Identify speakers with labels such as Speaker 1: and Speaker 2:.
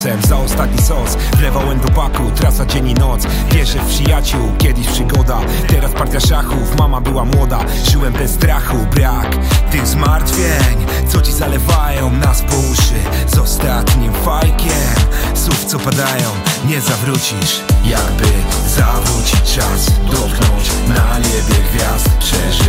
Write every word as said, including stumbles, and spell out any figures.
Speaker 1: Za ostatni sos wlewał endopaku, trasa dzień i noc. Wierzę w przyjaciół, kiedyś przygoda. Teraz partia szachów, mama była młoda. Żyłem bez strachu, brak tych zmartwień, co ci zalewają nas po uszy. Z ostatnim fajkiem słów, co padają, nie zawrócisz. Jakby zawrócić czas, dotknąć na niebie gwiazd, przeżyć